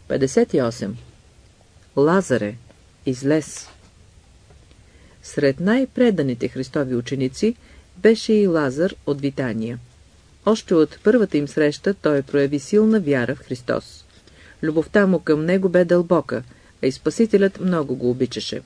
58. Лазаре, излез! Сред най-преданите Христови ученици беше и Лазар от Витания. Още от първата им среща той прояви силна вяра в Христос. Любовта му към него бе дълбока, а и Спасителят много го обичаше.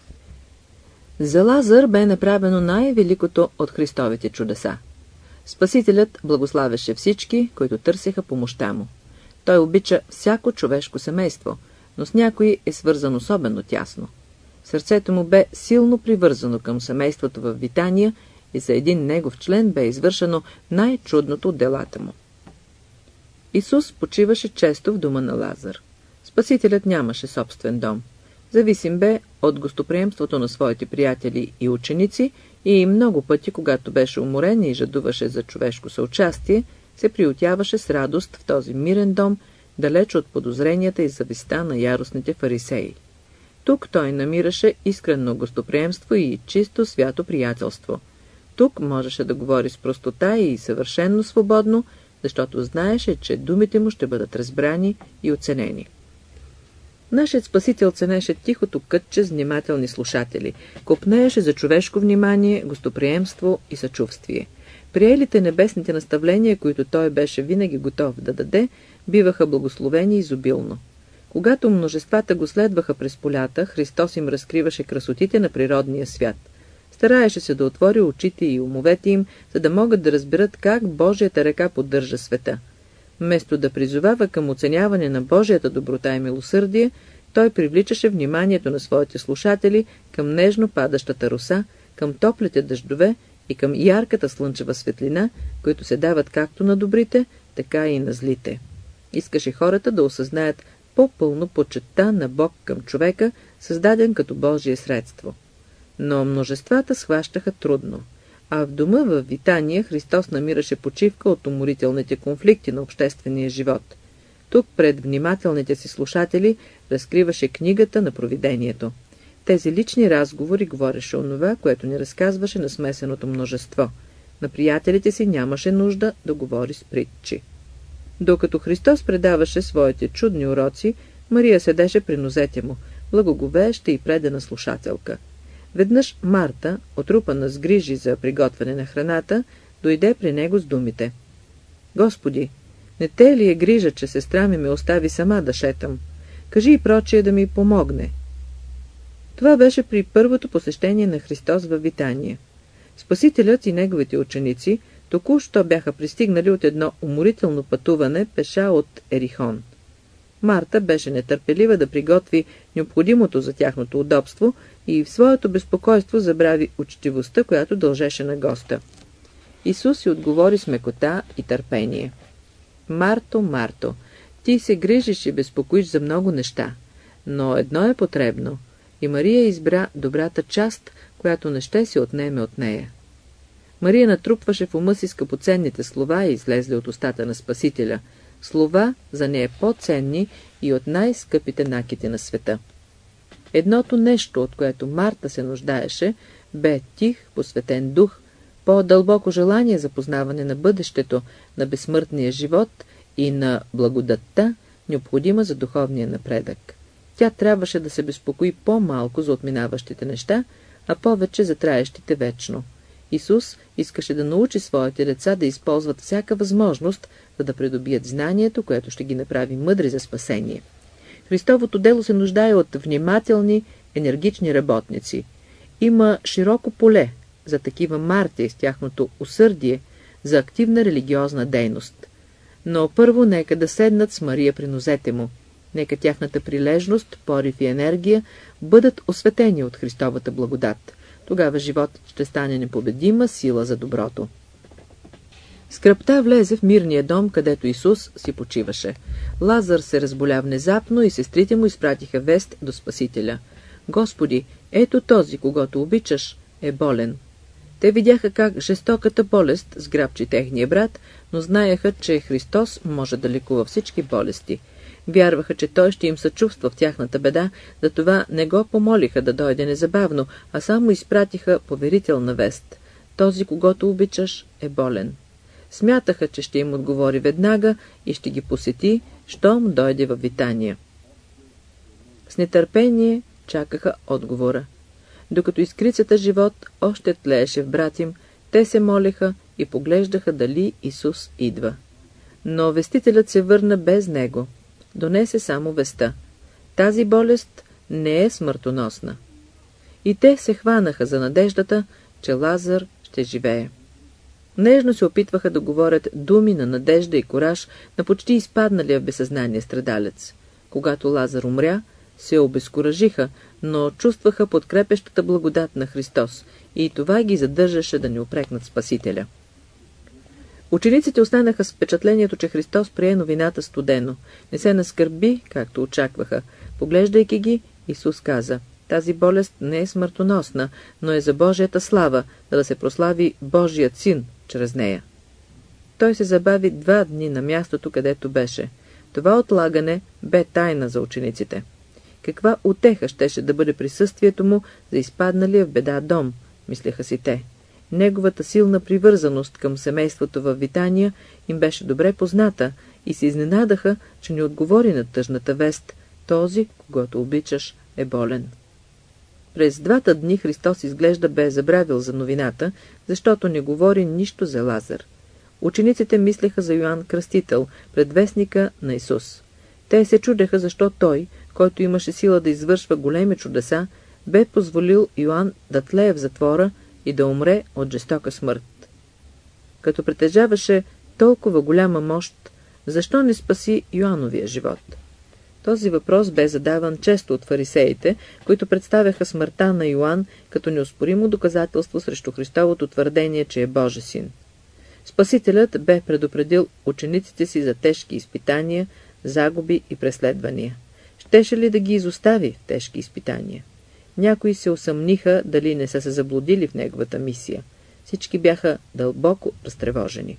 За Лазар бе направено най-великото от Христовите чудеса. Спасителят благославяше всички, които търсеха помощта му. Той обича всяко човешко семейство, но с някой е свързан особено тясно. Сърцето му бе силно привързано към семейството в Витания и за един негов член бе извършено най-чудното от делата му. Исус почиваше често в дома на Лазар. Спасителят нямаше собствен дом. Зависим бе от гостоприемството на своите приятели и ученици и много пъти, когато беше уморен и жадуваше за човешко съучастие, се приютяваше с радост в този мирен дом, далеч от подозренията и зависта на яростните фарисеи. Тук той намираше искрено гостоприемство и чисто свято приятелство. Тук можеше да говори с простота и съвършенно свободно, защото знаеше, че думите му ще бъдат разбрани и оценени. Нашият Спасител ценеше тихото кътче с внимателни слушатели, копнееше за човешко внимание, гостоприемство и съчувствие. Приелите небесните наставления, които той беше винаги готов да даде, биваха благословени изобилно. Когато множествата го следваха през полята, Христос им разкриваше красотите на природния свят. Стараеше се да отвори очите и умовете им, за да могат да разберат как Божията ръка поддържа света. Вместо да призовава към оценяване на Божията доброта и милосърдие, той привличаше вниманието на своите слушатели към нежно падащата роса, към топлите дъждове и към ярката слънчева светлина, които се дават както на добрите, така и на злите. Искаше хората да осъзнаят по-пълно почитта на Бог към човека, създаден като Божие средство. Но множествата схващаха трудно, а в дома в Витания Христос намираше почивка от уморителните конфликти на обществения живот. Тук пред внимателните си слушатели разкриваше книгата на провидението. Тези лични разговори говореше онова, което ни разказваше на смесеното множество. На приятелите си нямаше нужда да говори с притчи. Докато Христос предаваше своите чудни уроци, Мария седеше при нозете му, благоговееща и предана слушателка. Веднъж Марта, отрупана с грижи за приготвяне на храната, дойде при него с думите: „Господи, не те ли е грижа, че сестра ми ме остави сама да шетам? Кажи и прочие да ми помогне.“ Това беше при първото посещение на Христос във Витания. Спасителят и неговите ученици току-що бяха пристигнали от едно уморително пътуване пеша от Ерихон. Марта беше нетърпелива да приготви необходимото за тяхното удобство и в своето безпокойство забрави учтивостта, която дължеше на госта. Исус й отговори с мекота и търпение: „Марто, Марто, ти се грижиш и безпокоиш за много неща, но едно е потребно, и Мария избра добрата част, която не ще се отнеме от нея.“ Мария натрупваше в ума си скъпоценните слова, излезли от устата на Спасителя, слова за нея по-ценни и от най-скъпите накити на света. Едното нещо, от което Марта се нуждаеше, бе тих, посветен дух, по-дълбоко желание за познаване на бъдещето, на безсмъртния живот и на благодатта, необходима за духовния напредък. Тя трябваше да се безпокои по-малко за отминаващите неща, а повече за траещите вечно. Исус искаше да научи своите деца да използват всяка възможност, за да придобият знанието, което ще ги направи мъдри за спасение. Христовото дело се нуждае от внимателни, енергични работници. Има широко поле за такива марти с тяхното усърдие, за активна религиозна дейност. Но първо нека да седнат с Мария при нозете му. Нека тяхната прилежност, порив и енергия бъдат осветени от Христовата благодат. Тогава животът ще стане непобедима сила за доброто. Скръбта влезе в мирния дом, където Исус си почиваше. Лазар се разболя внезапно и сестрите му изпратиха вест до Спасителя: „Господи, ето този, когото обичаш, е болен.“ Те видяха как жестоката болест сграбчи техния брат, но знаеха, че Христос може да лекува всички болести. Вярваха, че той ще им съчувства в тяхната беда, затова не го помолиха да дойде незабавно, а само изпратиха поверителна вест: „Този, когото обичаш, е болен.“ Смятаха, че ще им отговори веднага и ще ги посети, щом дойде във Витания. С нетърпение чакаха отговора. Докато искрицата живот още тлееше в брат им, те се молеха и поглеждаха дали Исус идва. Но вестителят се върна без него. Донесе само веста. Тази болест не е смъртоносна. И те се хванаха за надеждата, че Лазар ще живее. Нежно се опитваха да говорят думи на надежда и кураж на почти изпадналия в безсъзнание страдалец. Когато Лазар умря, се обезкуражиха, но чувстваха подкрепещата благодат на Христос и това ги задържаше да не упрекнат Спасителя. Учениците останаха с впечатлението, че Христос прие новината студено. Не се наскърби, както очакваха. Поглеждайки ги, Исус каза: тази болест не е смъртоносна, но е за Божията слава, за да се прослави Божият Син чрез нея. Той се забави 2 дни на мястото, където беше. Това отлагане бе тайна за учениците. Каква утеха щеше да бъде присъствието му за изпадналия в беда дом, мислеха си те. Неговата силна привързаност към семейството във Витания им беше добре позната и се изненадаха, че не отговори на тъжната вест: този, когото обичаш, е болен. През 2 дни Христос изглежда бе забравил за новината, защото не говори нищо за Лазар. Учениците мислеха за Йоан Кръстител, предвестника на Исус. Те се чудеха защо той, който имаше сила да извършва големи чудеса, бе позволил Йоан да тлее в затвора и да умре от жестока смърт. Като притежаваше толкова голяма мощ, защо не спаси Йоановия живот? Този въпрос бе задаван често от фарисеите, които представяха смъртта на Йоан като неоспоримо доказателство срещу Христовото твърдение, че е Божи син. Спасителят бе предупредил учениците си за тежки изпитания, загуби и преследвания. Щеше ли да ги изостави в тежки изпитания? Някои се усъмниха дали не са се заблудили в неговата мисия. Всички бяха дълбоко разтревожени.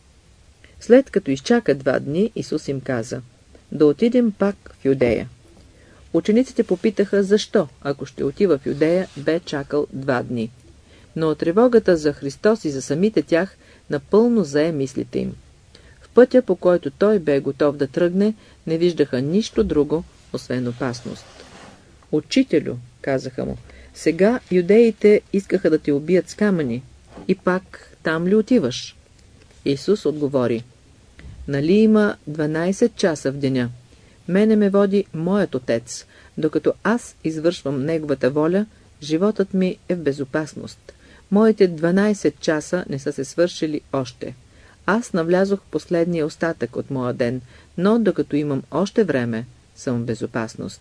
След като изчака 2 дни, Исус им каза: да отидем пак в Юдея. Учениците попитаха защо, ако ще отива в Юдея, бе чакал 2 дни. Но тревогата за Христос и за самите тях напълно зае мислите им. В пътя, по който той бе готов да тръгне, не виждаха нищо друго, освен опасност. Учителю, казаха му, сега юдеите искаха да те убият с камъни. И пак там ли отиваш? Исус отговори: нали има 12 часа в деня? Мене ме води моят Отец. Докато аз извършвам Неговата воля, животът ми е в безопасност. Моите 12 часа не са се свършили още. Аз навлязох в последния остатък от моя ден, но докато имам още време, съм в безопасност.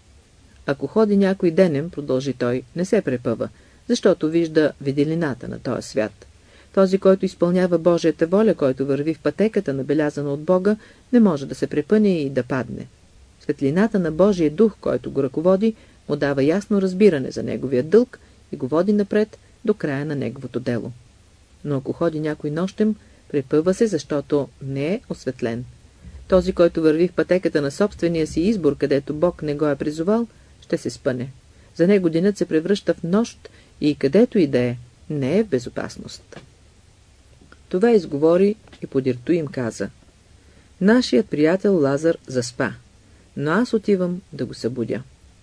Ако ходи някой денем, продължи той, не се препъва, защото вижда виделината на този свят. Този, който изпълнява Божията воля, който върви в пътеката, набелязана от Бога, не може да се препъне и да падне. Светлината на Божия дух, който го ръководи, му дава ясно разбиране за неговия дълг и го води напред до края на неговото дело. Но ако ходи някой нощем, препъва се, защото не е осветлен. Този, който върви в пътеката на собствения си избор, където Бог не го е призовал, ще се спъне. За него денят се превръща в нощ и където и да е, не е в безопасност. Това изговори и подирто им каза: нашият приятел Лазар заспа, но аз отивам да го събудя.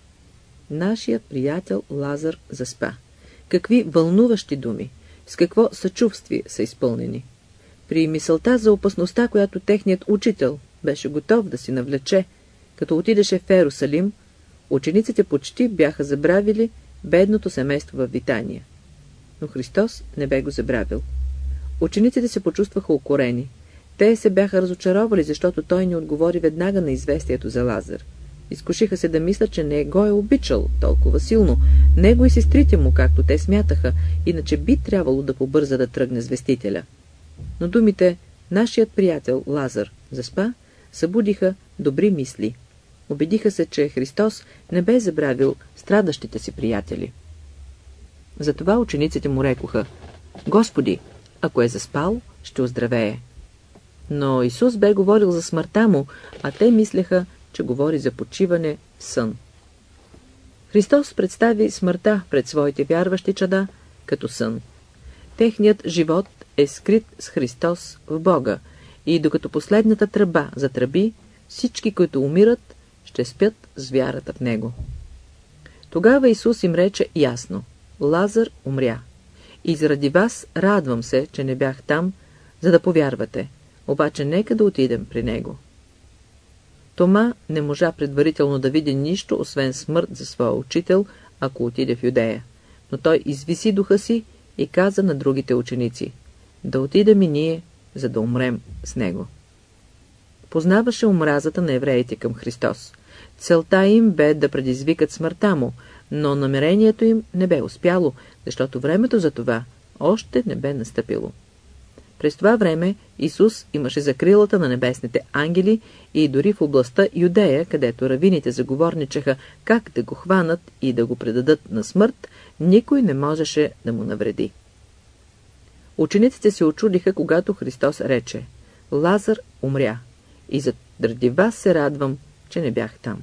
Нашият приятел Лазар заспа. Какви вълнуващи думи, с какво съчувствие са изпълнени. При мисълта за опасността, която техният учител беше готов да си навлече, като отидеше в Ерусалим, учениците почти бяха забравили бедното семейство във Витания. Но Христос не бе го забравил. Учениците се почувстваха укорени. Те се бяха разочаровали, защото той не отговори веднага на известието за Лазар. Изкушиха се да мислят, че не го е обичал толкова силно, него и сестрите му, както те смятаха, иначе би трябвало да побърза да тръгне звестителя. Но думите «нашият приятел Лазар заспа» събудиха добри мисли. Убедиха се, че Христос не бе забравил страдащите си приятели. Затова учениците му рекоха: Господи, ако е заспал, ще оздравее. Но Исус бе говорил за смъртта му, а те мислеха, че говори за почиване в сън. Христос представи смъртта пред своите вярващи чада като сън. Техният живот е скрит с Христос в Бога и докато последната тръба затръби, всички, които умират, ще спят с вярата в него. Тогава Исус им рече ясно: Лазар умря. И заради вас радвам се, че не бях там, за да повярвате. Обаче нека да отидем при него. Тома не можа предварително да види нищо, освен смърт за своя учител, ако отиде в Юдея. Но той извиси духа си и каза на другите ученици: да отидем и ние, за да умрем с него. Познаваше омразата на евреите към Христос. Целта им бе да предизвикат смъртта му, но намерението им не бе успяло, защото времето за това още не бе настъпило. През това време Исус имаше закрилата на небесните ангели и дори в областта Юдея, където равините заговорничаха как да го хванат и да го предадат на смърт, никой не можеше да му навреди. Учениците се очудиха, когато Христос рече: Лазар умря, и заради вас се радвам, че не бях там.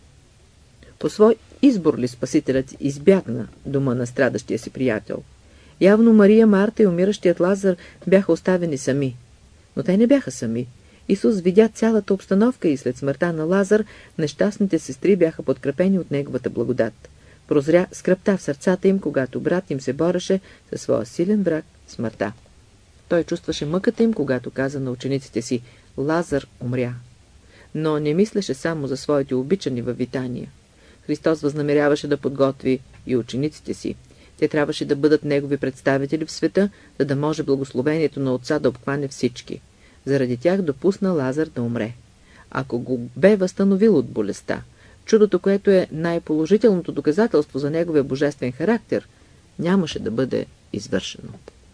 По свой избор ли Спасителят избягна дома на страдащия си приятел? Явно Мария, Марта и умиращият Лазар бяха оставени сами. Но те не бяха сами. Исус видя цялата обстановка и след смъртта на Лазар нещастните сестри бяха подкрепени от неговата благодат. Прозря скръпта в сърцата им, когато брат им се бореше със своя силен враг смъртта. Той чувстваше мъката им, когато каза на учениците си: Лазар умря. Но не мислеше само за своите обичани във Витания. Христос възнамеряваше да подготви и учениците си. Те трябваше да бъдат негови представители в света, за да може благословението на Отца да обхване всички. Заради тях допусна Лазар да умре. Ако го бе възстановил от болестта, чудото, което е най-положителното доказателство за неговия божествен характер, нямаше да бъде извършено.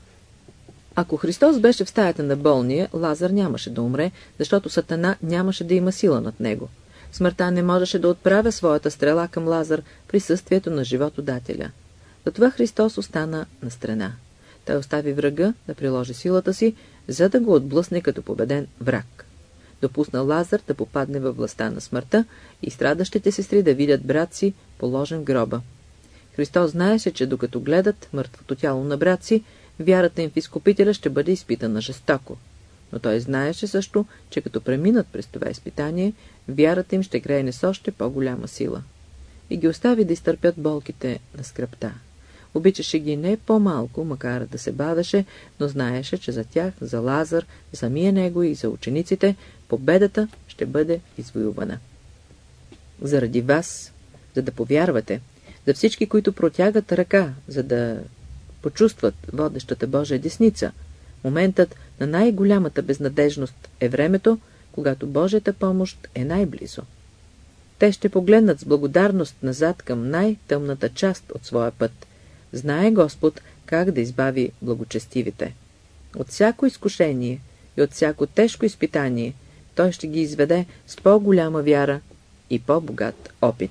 Ако Христос беше в стаята на болния, Лазар нямаше да умре, защото Сатана нямаше да има сила над него. Смъртта не можеше да отправя своята стрела към Лазар в присъствието на животодателя. Затова Христос остана на страна. Той остави врага да приложи силата си, за да го отблъсне като победен враг. Допусна Лазар да попадне във властта на смъртта и страдащите сестри да видят брат си положен в гроба. Христос знаеше, че докато гледат мъртвото тяло на брат си, вярата им в Изкупителя ще бъде изпитана жестоко. Но той знаеше също, че като преминат през това изпитание, вярата им ще грее с още по-голяма сила. И ги остави да изтърпят болките на скръпта. Обичаше ги не по-малко, макар да се бавеше, но знаеше, че за тях, за Лазар, за самия него и за учениците, победата ще бъде извоювана. Заради вас, за да повярвате, за всички, които протягат ръка, за да почувстват водещата Божия десница, моментът на най-голямата безнадежност е времето, когато Божията помощ е най-близо. Те ще погледнат с благодарност назад към най-тъмната част от своя път. Знае Господ как да избави благочестивите. От всяко изкушение и от всяко тежко изпитание Той ще ги изведе с по-голяма вяра и по-богат опит.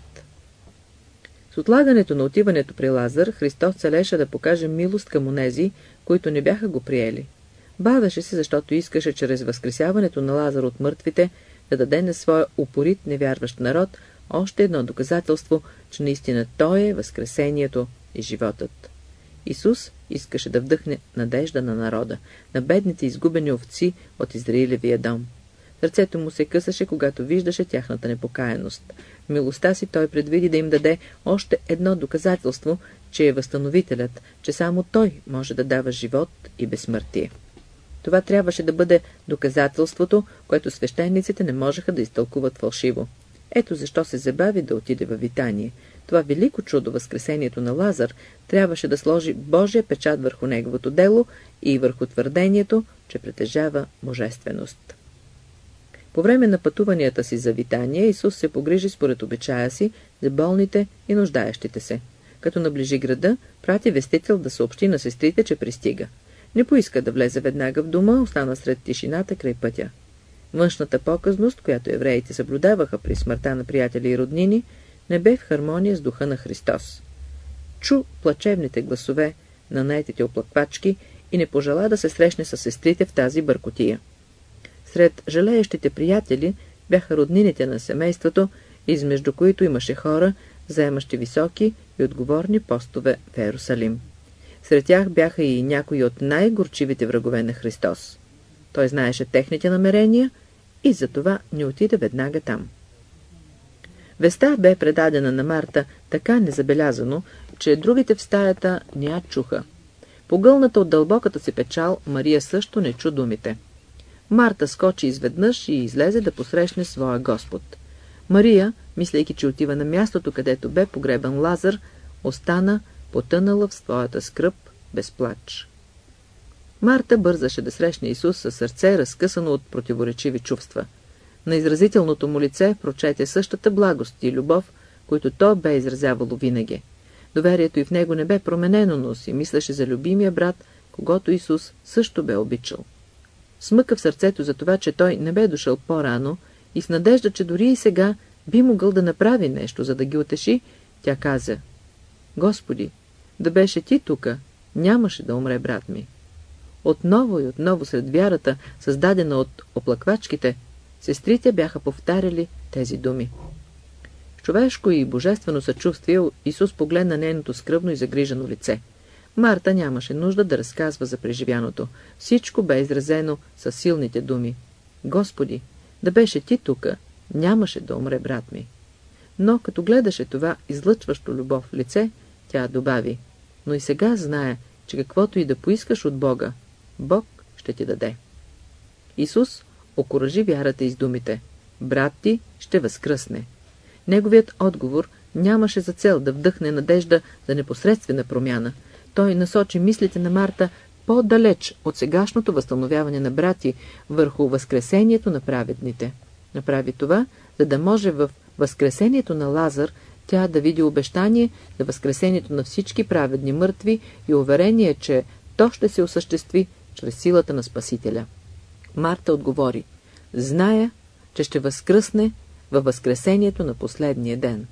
С отлагането на отиването при Лазар, Христос целеше да покаже милост към онези, които не бяха го приели. Бавеше се, защото искаше чрез възкресяването на Лазар от мъртвите да даде на своя упорит невярващ народ още едно доказателство, че наистина Той е възкресението и животът. Исус искаше да вдъхне надежда на народа, на бедните изгубени овци от Израилевия дом. Сърцето му се късаше, когато виждаше тяхната непокаяност. В милостта си той предвиди да им даде още едно доказателство, че е възстановителят, че само той може да дава живот и безсмъртие. Това трябваше да бъде доказателството, което свещениците не можеха да изтълкуват фалшиво. Ето защо се забави да отиде във Витание. Това велико чудо, възкресението на Лазар, трябваше да сложи Божия печат върху неговото дело и върху твърдението, че притежава божественост. По време на пътуванията си за Витания, Исус се погрижи според обичая си за болните и нуждаещите се. Като наближи града, прати вестител да съобщи на сестрите, че пристига. Не поиска да влезе веднага в дома, остана сред тишината край пътя. Външната показност, която евреите съблюдаваха при смъртта на приятели и роднини, не бе в хармония с духа на Христос. Чу плачевните гласове на наетите оплаквачки и не пожела да се срещне с сестрите в тази бъркотия. Сред жалеещите приятели бяха роднините на семейството, измежду които имаше хора, заемащи високи и отговорни постове в Иерусалим. Сред тях бяха и някои от най-горчивите врагове на Христос. Той знаеше техните намерения и затова не отиде веднага там. Веста бе предадена на Марта така незабелязано, че другите в стаята не я чуха. Погълната от дълбоката си печал, Мария също не чу думите. Марта скочи изведнъж и излезе да посрещне своя Господ. Мария, мислейки, че отива на мястото, където бе погребан Лазар, остана потънала в своята скръб без плач. Марта бързаше да срещне Исус със сърце, разкъсано от противоречиви чувства. На изразителното му лице прочете същата благост и любов, които то бе изразявало винаги. Доверието и в него не бе променено, но си мислеше за любимия брат, когото Исус също бе обичал. Смъка в сърцето за това, че той не бе дошъл по-рано, и с надежда, че дори и сега би могъл да направи нещо, за да ги утеши, тя каза: Господи, да беше ти тука, нямаше да умре брат ми. Отново и отново сред вярата, създадена от оплаквачките, сестрите бяха повтаряли тези думи. С човешко и божествено съчувствие Исус погледна нейното скръбно и загрижено лице. Марта нямаше нужда да разказва за преживяното. Всичко бе изразено със силните думи: Господи, да беше ти тука, нямаше да умре брат ми. Но като гледаше това излъчващо любов в лице, тя добави: но и сега зная, че каквото и да поискаш от Бога, Бог ще ти даде. Исус окуражи вярата из думите: брат ти ще възкръсне. Неговият отговор нямаше за цел да вдъхне надежда за непосредствена промяна. Той насочи мислите на Марта по-далеч от сегашното възстановяване на брати върху възкресението на праведните. Направи това, за да може в възкресението на Лазар тя да види обещание за възкресението на всички праведни мъртви и уверение, че то ще се осъществи чрез силата на Спасителя. Марта отговори: зная, че ще възкръсне във възкресението на последния ден.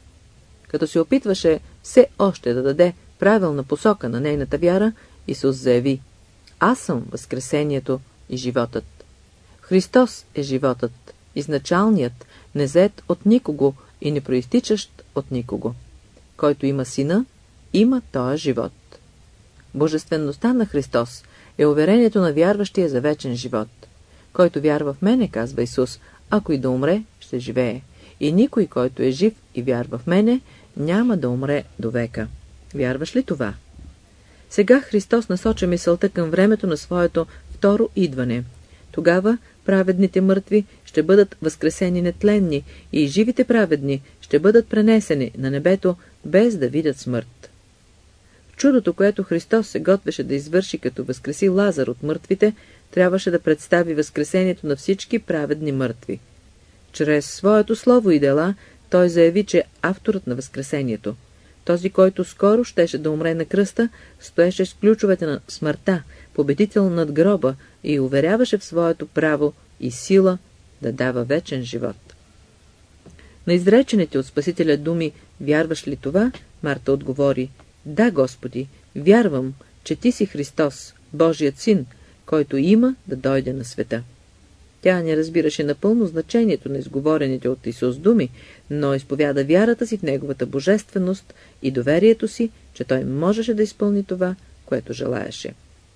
Като се опитваше все още да даде правилна посока на нейната вяра, Исус заяви: аз съм възкресението и животът. Христос е животът, изначалният, незет от никого и не проистичащ от никого. Който има Сина, има този живот. Божествеността на Христос е уверението на вярващия за вечен живот. Който вярва в мене, казва Исус, ако и да умре, ще живее. И никой, който е жив и вярва в мене, няма да умре до века. Вярваш ли това? Сега Христос насоча мисълта към времето на своето второ идване. Тогава праведните мъртви ще бъдат възкресени нетленни и живите праведни ще бъдат пренесени на небето, без да видят смърт. Чудото, което Христос се готвеше да извърши, като възкреси Лазар от мъртвите, трябваше да представи възкресението на всички праведни мъртви. Чрез своето слово и дела той заяви, че авторът на възкресението, този, който скоро щеше да умре на кръста, стоеше с ключовете на смъртта, победител над гроба, и уверяваше в своето право и сила да дава вечен живот. На изречените от Спасителя думи: вярваш ли това? Марта отговори: да, Господи, вярвам, че Ти си Христос, Божият Син, който има да дойде на света. Тя не разбираше напълно значението на изговорените от Исус думи, но изповяда вярата си в Неговата божественост и доверието си, че Той можеше да изпълни това, което желаеше.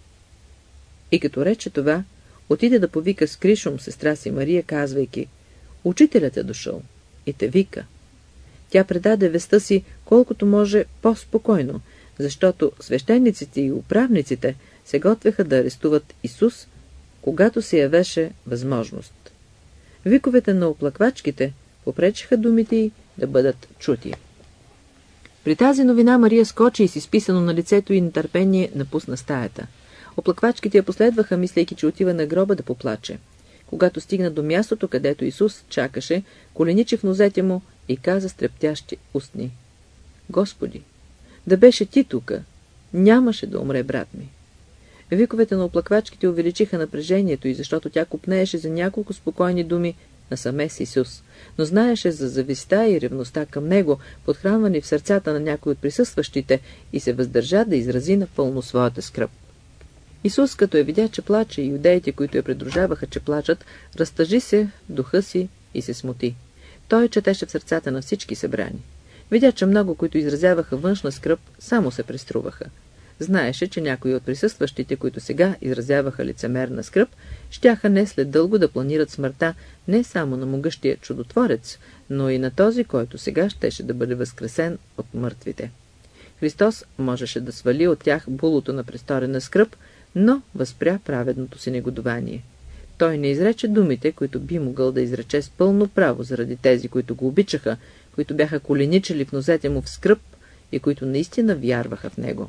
И като рече това, отиде да повика с кришом сестра си Мария, казвайки: учителят е дошъл и те вика. Тя предаде веста си колкото може по-спокойно, защото свещениците и управниците се готвеха да арестуват Исус, когато се явеше възможност. Виковете на оплаквачките попречиха думите й да бъдат чути. При тази новина Мария скочи и с изписано на лицето и нетърпение напусна стаята. Оплаквачките я последваха, мислейки, че отива на гроба да поплаче. Когато стигна до мястото, където Исус чакаше, коленичи в нозете му и каза с трептящи устни: Господи, да беше Ти тука, нямаше да умре брат ми. Виковете на оплаквачките увеличиха напрежението й, защото тя копнееше за няколко спокойни думи на самес Исус, но знаеше за завистта и ревността към него, подхранвани в сърцата на някои от присъстващите, и се въздържа да изрази напълно своята скръб. Исус, като я видя, че плаче, и юдеите, които я придружаваха, че плачат, разтъжи се в духа си и се смути. Той четеше в сърцата на всички събрани. Видя, че много, които изразяваха външна скръб, само се преструваха. Знаеше, че някои от присъстващите, които сега изразяваха лицемерна скръб, щяха не след дълго да планират смъртта не само на могъщия чудотворец, но и на този, който сега щеше да бъде възкресен от мъртвите. Христос можеше да свали от тях булото на престорена скръб, но възпря праведното си негодование. Той не изрече думите, които би могъл да изрече с пълно право заради тези, които го обичаха, които бяха коленичили в нозете му в скръб и които наистина вярваха в него.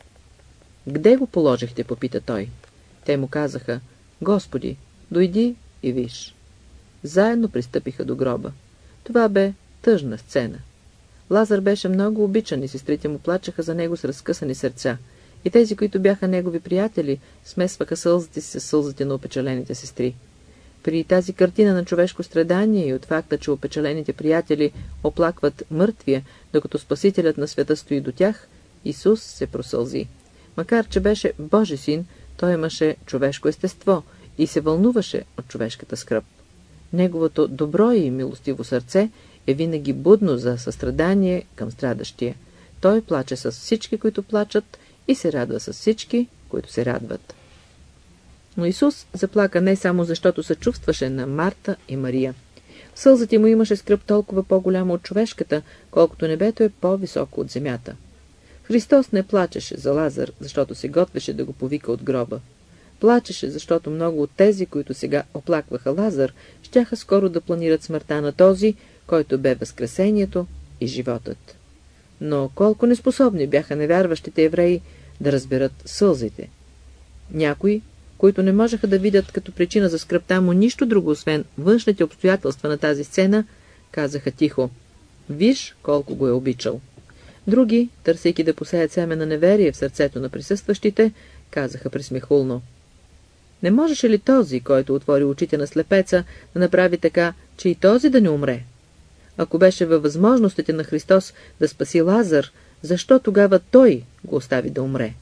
«Где го положихте?» попита той. Те му казаха: «Господи, дойди и виж». Заедно пристъпиха до гроба. Това бе тъжна сцена. Лазар беше много обичан и сестрите му плачеха за него с разкъсани сърца. И тези, които бяха негови приятели, смесваха сълзите си с сълзите на опечалените сестри. При тази картина на човешко страдание и от факта, че опечалените приятели оплакват мъртвия, докато Спасителят на света стои до тях, Исус се просълзи. Макар че беше Божи син, той имаше човешко естество и се вълнуваше от човешката скръб. Неговото добро и милостиво сърце е винаги будно за състрадание към страдащия. Той плаче с всички, които плачат, и се радва с всички, които се радват. Но Исус заплака не само защото съчувстваше на Марта и Мария. В сълзите му имаше скръб толкова по-голяма от човешката, колкото небето е по-високо от земята. Христос не плачеше за Лазар, защото се готвеше да го повика от гроба. Плачеше, защото много от тези, които сега оплакваха Лазар, щяха скоро да планират смъртта на този, който бе възкресението и животът. Но колко неспособни бяха невярващите евреи да разберат сълзите. Някои, които не можеха да видят като причина за скръбта му нищо друго, освен външните обстоятелства на тази сцена, казаха тихо: «Виж колко го е обичал». Други, търсейки да посеят семе на неверие в сърцето на присъстващите, казаха присмехулно: «Не можеше ли този, който отвори очите на слепеца, да направи така, че и този да не умре? Ако беше във възможностите на Христос да спаси Лазар, защо тогава той го остави да умре?»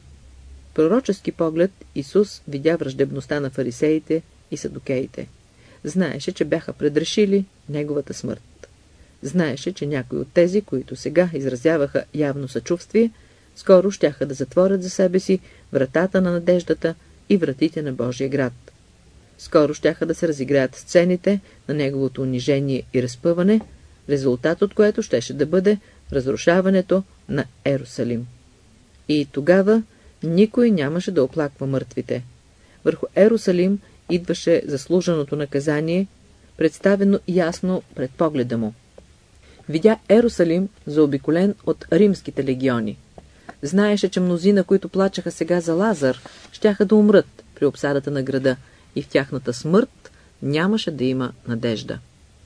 В пророчески поглед Исус видя враждебността на фарисеите и садукеите. Знаеше, че бяха предрешили неговата смърт. Знаеше, че някои от тези, които сега изразяваха явно съчувствие, скоро щяха да затворят за себе си вратата на надеждата и вратите на Божия град. Скоро щяха да се разиграят сцените на неговото унижение и разпъване, резултат от което щеше да бъде разрушаването на Ерусалим. И тогава никой нямаше да оплаква мъртвите. Върху Ерусалим идваше заслуженото наказание, представено ясно пред погледа му. Видя Ерусалим заобиколен от римските легиони. Знаеше, че мнозина, които плачеха сега за Лазар, щяха да умрат при обсадата на града и в тяхната смърт нямаше да има надежда.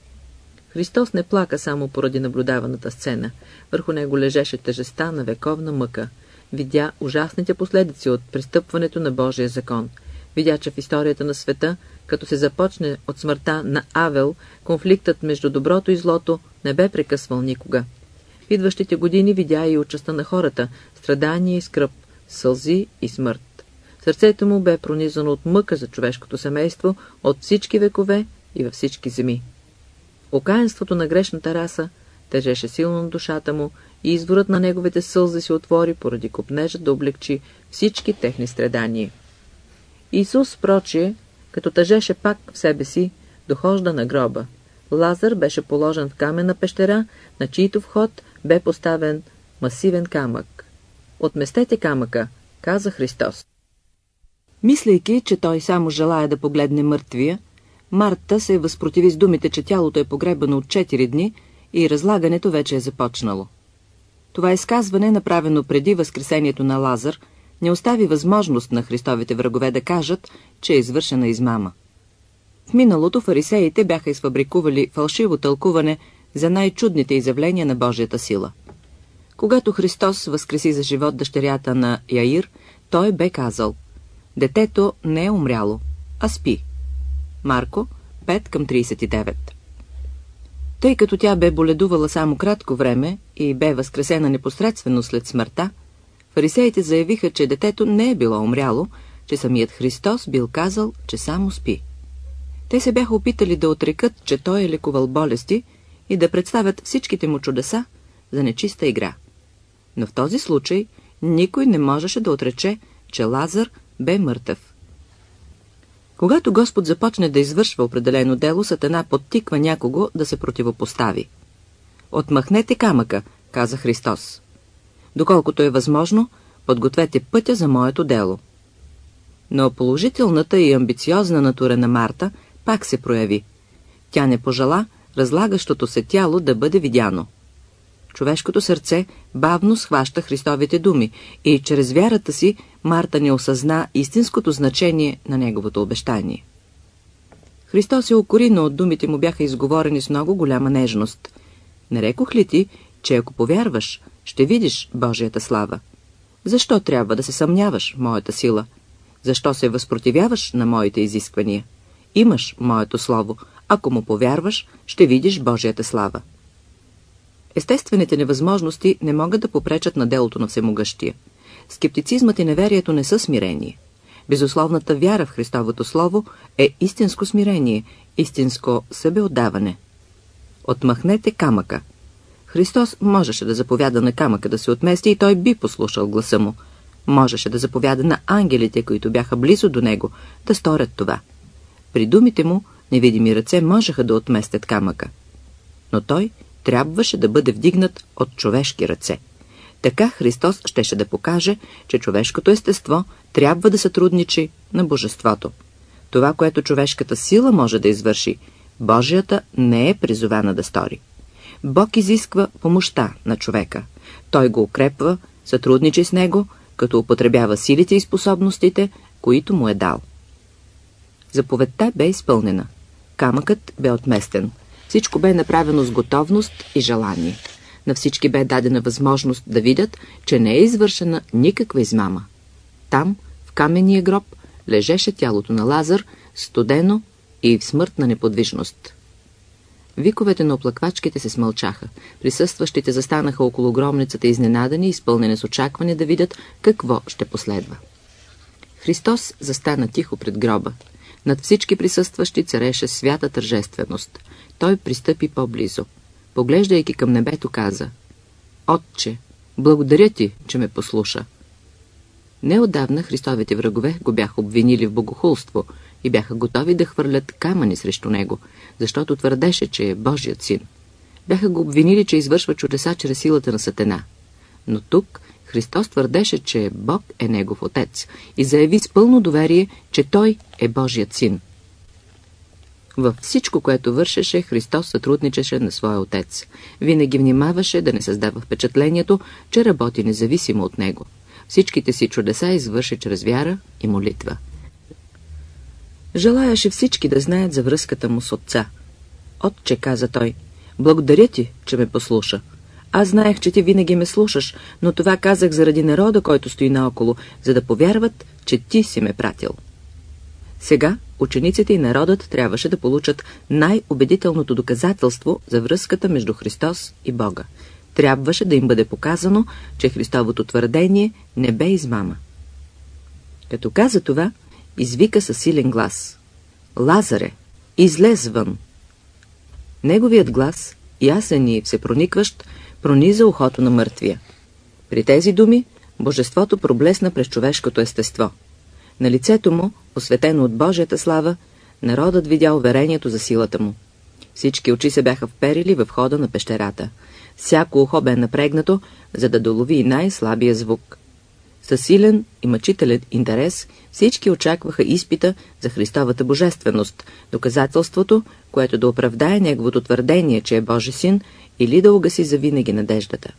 Христос не плака само поради наблюдаваната сцена. Върху него лежеше тежестта на вековна мъка. Видя ужасните последици от престъпването на Божия закон. Видя, че в историята на света, като се започне от смъртта на Авел, конфликтът между доброто и злото не бе прекъсвал никога. В идващите години видя и участта на хората, страдание и скръб, сълзи и смърт. Сърцето му бе пронизано от мъка за човешкото семейство от всички векове и във всички земи. Окаянството на грешната раса тежеше силно на душата му и изворът на неговите сълзи се отвори поради копнежа да облегчи всички техни страдания. Исус, прочие, като тъжеше пак в себе си, дохожда на гроба. Лазар беше положен в каменна пещера, на чийто вход бе поставен масивен камък. «Отместете камъка», каза Христос. Мислейки, че той само желая да погледне мъртвия, Марта се възпротиви с думите, че тялото е погребано от 4 дни и разлагането вече е започнало. Това изказване, направено преди възкресението на Лазар, не остави възможност на Христовите врагове да кажат, че е извършена измама. В миналото фарисеите бяха изфабрикували фалшиво тълкуване за най-чудните изявления на Божията сила. Когато Христос възкреси за живот дъщерята на Яир, той бе казал: «Детето не е умряло, а спи». Марко 5:39. Тъй като тя бе боледувала само кратко време и бе възкресена непосредствено след смъртта, фарисеите заявиха, че детето не е било умряло, че самият Христос бил казал, че само спи. Те се бяха опитали да отрекат, че той е лекувал болести и да представят всичките му чудеса за нечиста игра. Но в този случай никой не можеше да отрече, че Лазар бе мъртъв. Когато Господ започне да извършва определено дело, Сатана подтиква някого да се противопостави. Отмахнете камъка, каза Христос. Доколкото е възможно, подгответе пътя за моето дело. Но положителната и амбициозна натура на Марта пак се прояви. Тя не пожела разлагащото се тяло да бъде видяно. Човешкото сърце бавно схваща Христовите думи и чрез вярата си Марта не осъзна истинското значение на неговото обещание. Христос се укори, но думите му бяха изговорени с много голяма нежност. Не рекох ли ти, че ако повярваш, ще видиш Божията слава? Защо трябва да се съмняваш в моята сила? Защо се възпротивяваш на моите изисквания? Имаш моето слово. Ако му повярваш, ще видиш Божията слава. Естествените невъзможности не могат да попречат на делото на Всемогъщия. Скептицизмът и неверието не са смирение. Безусловната вяра в Христовото Слово е истинско смирение, истинско себеотдаване. Отмахнете камъка. Христос можеше да заповяда на камъка да се отмести и той би послушал гласа му. Можеше да заповяда на ангелите, които бяха близо до него, да сторят това. При думите му невидими ръце можеха да отместят камъка. Но той трябваше да бъде вдигнат от човешки ръце. Така Христос щеше да покаже, че човешкото естество трябва да сътрудничи на Божеството. Това, което човешката сила може да извърши, Божията не е призована да стори. Бог изисква помощта на човека. Той го укрепва, сътрудничи с него, като употребява силите и способностите, които му е дал. Заповедта бе изпълнена. Камъкът бе отместен. Всичко бе направено с готовност и желание. На всички бе дадена възможност да видят, че не е извършена никаква измама. Там, в каменния гроб, лежеше тялото на Лазар, студено и в смъртна неподвижност. Виковете на оплаквачките се смълчаха. Присъстващите застанаха около гробницата изненадани и изпълнени с очакване да видят какво ще последва. Христос застана тихо пред гроба. Над всички присъстващи цареше свята тържественост. Той пристъпи по-близо. Поглеждайки към небето, каза: Отче, благодаря ти, че ме послуша. Неотдавна Христовите врагове го бяха обвинили в богохулство и бяха готови да хвърлят камъни срещу него, защото твърдеше, че е Божият син. Бяха го обвинили, че извършва чудеса чрез силата на Сатана. Но тук Христос твърдеше, че Бог е негов отец и заяви с пълно доверие, че той е Божият син. Във всичко, което вършеше, Христос сътрудничеше на своя отец. Винаги внимаваше да не създава впечатлението, че работи независимо от него. Всичките си чудеса извърши чрез вяра и молитва. Желаеше всички да знаят за връзката му с отца. Отче, каза той, благодаря ти, че ме послуша. Аз знаех, че ти винаги ме слушаш, но това казах заради народа, който стои наоколо, за да повярват, че ти си ме пратил. Сега учениците и народът трябваше да получат най-убедителното доказателство за връзката между Христос и Бога. Трябваше да им бъде показано, че Христовото твърдение не бе измама. Като каза това, извика със силен глас: Лазаре, излез вън! Неговият глас, ясен и всепроникващ, прониза ухото на мъртвия. При тези думи Божеството проблесна през човешкото естество. На лицето му, осветено от Божията слава, народът видя уверението за силата му. Всички очи се бяха вперили в входа на пещерата. Всяко ухо бе напрегнато, за да долови и най-слабия звук. Със силен и мъчителен интерес всички очакваха изпита за Христовата божественост, доказателството, което да оправдае неговото твърдение, че е Божи син, или да угаси завинаги надеждата.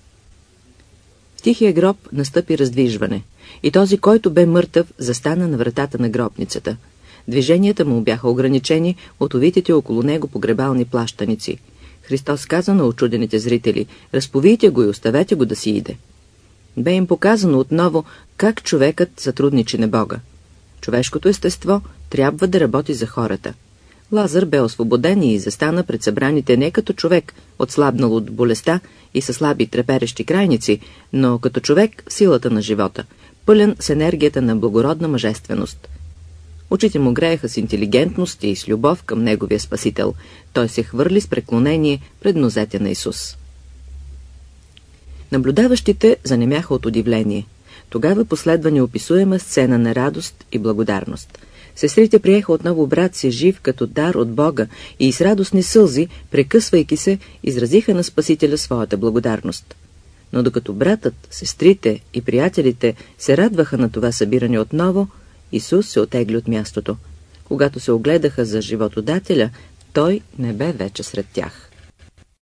В тихия гроб настъпи раздвижване и този, който бе мъртъв, застана на вратата на гробницата. Движенията му бяха ограничени от увитите около него погребални плащаници. Христос каза на учудените зрители: разповийте го и оставете го да си иде. Бе им показано отново как човекът сътрудничи на Бога. Човешкото естество трябва да работи за хората. Лазар бе освободен и застана пред събраните не като човек, отслабнал от болестта и със слаби треперещи крайници, но като човек в силата на живота, пълен с енергията на благородна мъжественост. Очите му грееха с интелигентност и с любов към неговия Спасител. Той се хвърли с преклонение пред нозете на Исус. Наблюдаващите занемяха от удивление. Тогава последва неописуема сцена на радост и благодарност. Сестрите приеха отново брат си жив като дар от Бога и с радостни сълзи, прекъсвайки се, изразиха на Спасителя своята благодарност. Но докато братът, сестрите и приятелите се радваха на това събиране отново, Исус се отегли от мястото. Когато се огледаха за животодателя, той не бе вече сред тях.